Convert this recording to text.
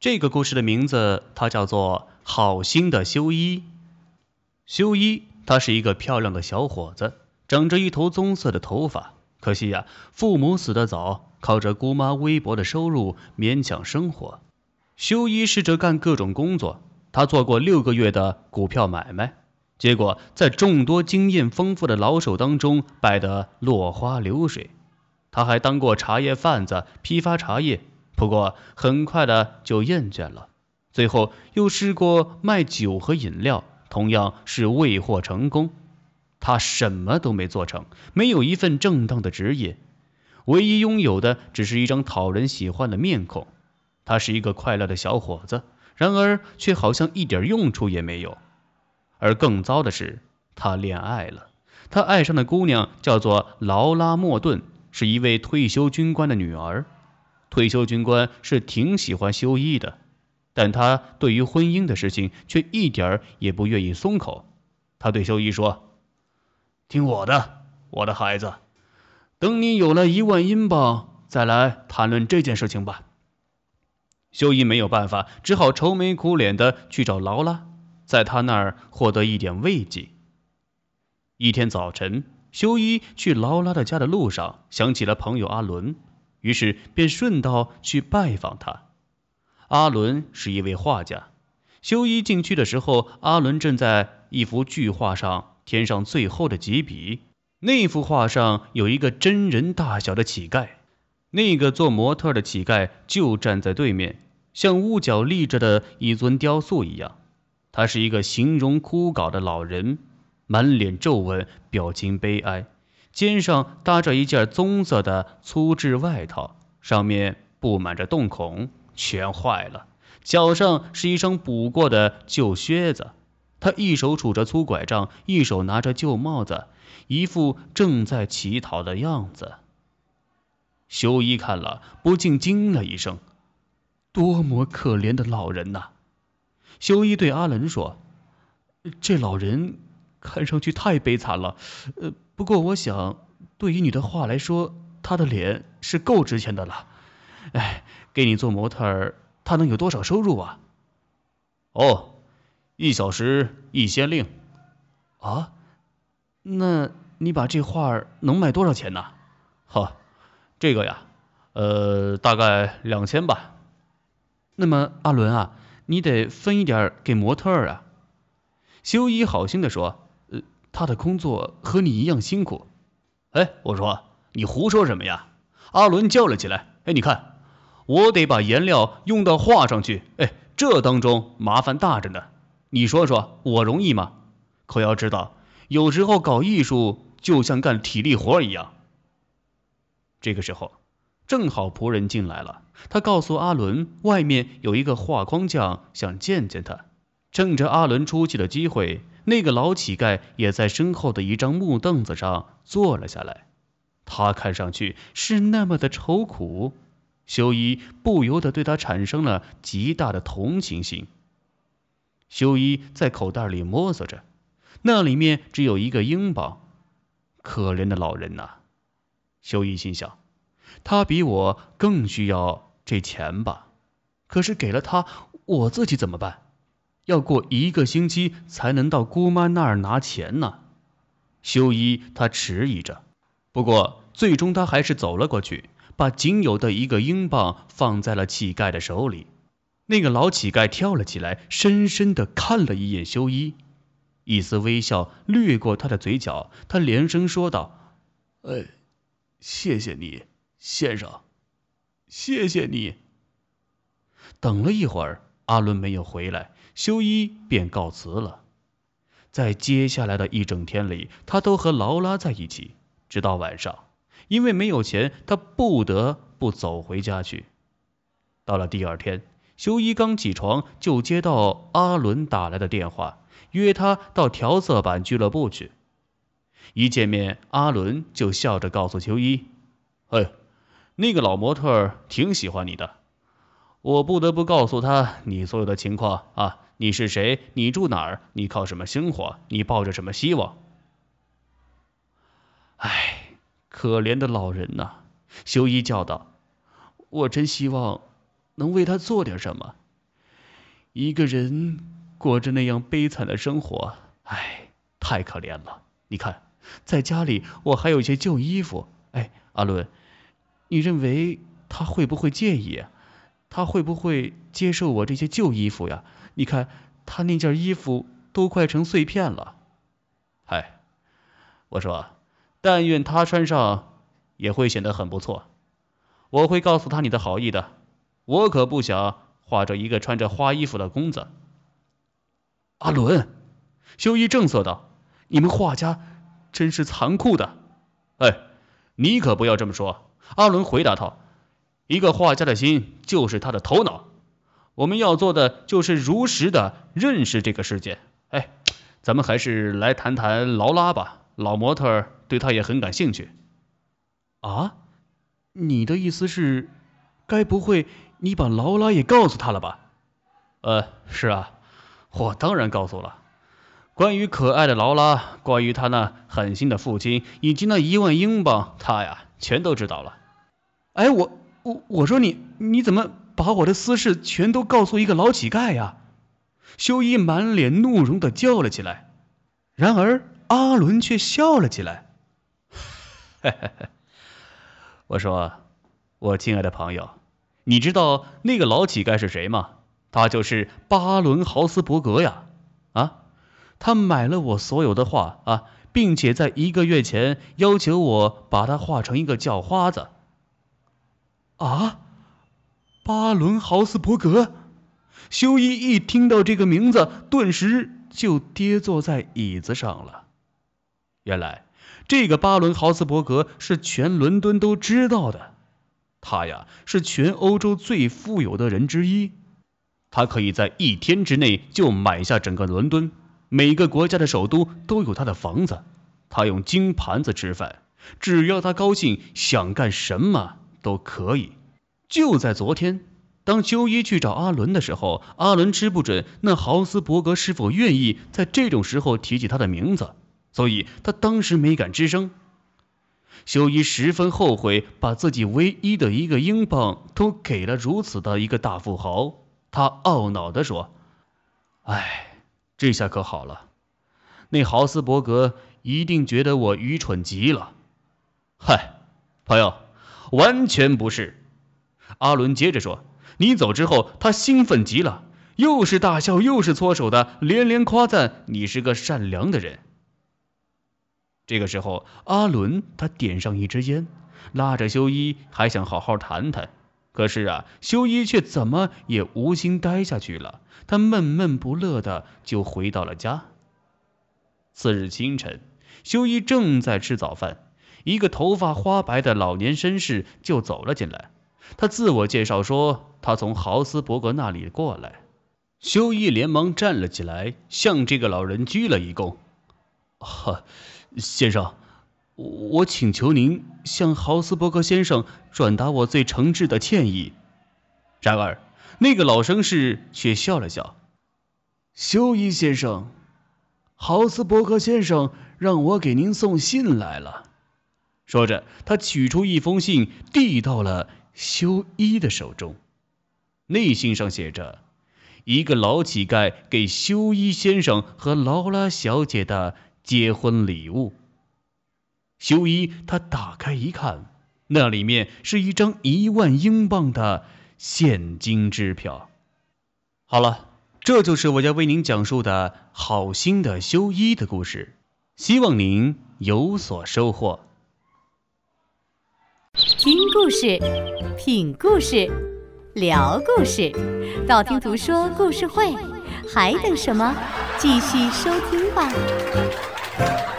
这个故事的名字它叫做好心的修一。修一他是一个漂亮的小伙子，长着一头棕色的头发。可惜呀，父母死得早，靠着姑妈微薄的收入勉强生活。修一试着干各种工作，他做过6个月的股票买卖，结果在众多经验丰富的老手当中败得落花流水。他还当过茶叶贩子，批发茶叶，不过很快的就厌倦了。最后又试过卖酒和饮料，同样是未获成功。他什么都没做成，没有一份正当的职业，唯一拥有的只是一张讨人喜欢的面孔。他是一个快乐的小伙子，然而却好像一点用处也没有。而更糟的是，他恋爱了。他爱上的姑娘叫做劳拉·莫顿，是一位退休军官的女儿。退休军官是挺喜欢修一的，但他对于婚姻的事情却一点也不愿意松口。他对修一说：“听我的，我的孩子，等你有了1万英镑，再来谈论这件事情吧。”修一没有办法，只好愁眉苦脸地去找劳拉，在他那儿获得一点慰藉。一天早晨，修一去劳拉的家的路上想起了朋友阿伦，于是便顺道去拜访他。阿伦是一位画家。修一进去的时候，阿伦正在一幅巨画上添上最后的几笔。那幅画上有一个真人大小的乞丐，那个做模特的乞丐就站在对面，像屋角立着的一尊雕塑一样。他是一个形容枯槁的老人，满脸皱纹，表情悲哀，肩上搭着一件棕色的粗制外套，上面布满着洞孔，全坏了。脚上是一双补过的旧靴子。他一手拄着粗拐杖，一手拿着旧帽子，一副正在乞讨的样子。修一看了，不禁惊了一声：“多么可怜的老人呐！”修一对阿伦说：“这老人看上去太悲惨了，不过我想，对于你的画来说，他的脸是够值钱的了。哎，给你做模特儿，他能有多少收入啊？”“哦，1小时1先令。”“啊，那你把这画能卖多少钱呢？”“哈，这个呀，大概2000吧。”“那么阿伦啊，你得分一点给模特儿啊。”修一好心地说：“他的工作和你一样辛苦。”“哎，我说你胡说什么呀？”阿伦叫了起来：“哎，你看，我得把颜料用到画上去，哎，这当中麻烦大着呢。你说说我容易吗？可要知道，有时候搞艺术就像干体力活一样。”这个时候，正好仆人进来了，他告诉阿伦，外面有一个画框匠想见见他。趁着阿伦出去的机会，那个老乞丐也在身后的一张木凳子上坐了下来。他看上去是那么的愁苦，修一不由得对他产生了极大的同情心。修一在口袋里摸索着，那里面只有1个英镑。可怜的老人呐！修一心想，他比我更需要这钱吧？可是给了他，我自己怎么办？要过1个星期才能到姑妈那儿拿钱呢。修一他迟疑着，不过最终他还是走了过去，把仅有的1个英镑放在了乞丐的手里。那个老乞丐跳了起来，深深地看了一眼修一，一丝微笑掠过他的嘴角，他连声说道：“谢谢你，先生，谢谢你。”等了一会儿，阿伦没有回来，修一便告辞了。在接下来的一整天里，他都和劳拉在一起，直到晚上。因为没有钱，他不得不走回家去。到了第2天，修一刚起床就接到阿伦打来的电话，约他到调色板俱乐部去。一见面，阿伦就笑着告诉修一：“那个老模特挺喜欢你的。我不得不告诉他你所有的情况啊，你是谁？你住哪儿？你靠什么生活？你抱着什么希望？”哎，可怜的老人呐！修一叫道：“我真希望能为他做点什么， 一个人过着那样悲惨的生活，哎，太可怜了。你看，在家里我还有一些旧衣服。哎，阿伦，你认为他会不会介意啊？他会不会接受我这些旧衣服呀？你看，他那件衣服都快成碎片了。嗨，我说，但愿他穿上也会显得很不错。我会告诉他你的好意的，我可不想画着一个穿着花衣服的公子。阿伦，修一正色道：“你们画家真是残酷的。”哎，你可不要这么说。阿伦回答道：“一个画家的心就是他的头脑，我们要做的就是如实的认识这个世界。哎，咱们还是来谈谈劳拉吧，老模特对他也很感兴趣。”啊？你的意思是，该不会你把劳拉也告诉他了吧？是啊，我当然告诉了。关于可爱的劳拉，关于他那狠心的父亲，以及那1万英镑，他呀全都知道了。哎，我说你怎么把我的私事全都告诉一个老乞丐呀？修一满脸怒容地叫了起来。然而阿伦却笑了起来。我说，我亲爱的朋友，你知道那个老乞丐是谁吗？他就是巴伦豪斯伯格呀！啊，他买了我所有的画啊，并且在1个月前要求我把他画成一个叫花子。啊，巴伦豪斯伯格！修一听到这个名字，顿时就跌坐在椅子上了。原来这个巴伦豪斯伯格是全伦敦都知道的，他呀是全欧洲最富有的人之一，他可以在1天之内就买下整个伦敦，每个国家的首都都有他的房子，他用金盘子吃饭，只要他高兴，想干什么都可以。就在昨天，当修一去找阿伦的时候，阿伦吃不准那豪斯伯格是否愿意在这种时候提起他的名字，所以他当时没敢吱声。修一十分后悔把自己唯一的1个英镑都给了如此的一个大富豪，他懊恼地说：“哎，这下可好了，那豪斯伯格一定觉得我愚蠢极了。”嗨，朋友，完全不是。阿伦接着说：“你走之后，他兴奋极了，又是大笑又是搓手的，连连夸赞你是个善良的人。”这个时候，阿伦他点上一支烟，拉着修一还想好好谈谈，可是啊，修一却怎么也无心待下去了，他闷闷不乐的就回到了家。次日清晨，修一正在吃早饭，一个头发花白的老年绅士就走了进来。他自我介绍说，他从豪斯伯格那里过来。修一连忙站了起来，向这个老人鞠了一躬。先生，我请求您向豪斯伯格先生转达我最诚挚的歉意。然而，那个老绅士却笑了笑。修一先生，豪斯伯格先生让我给您送信来了。说着，他取出一封信，递到了修一的手中。内信上写着：“一个老乞丐给修一先生和劳拉小姐的结婚礼物。”修一他打开一看，那里面是一张1万英镑的现金支票。好了，这就是我要为您讲述的好心的修一的故事，希望您有所收获。 听故事，品故事，聊故事，道听途说故事会，还等什么？继续收听吧。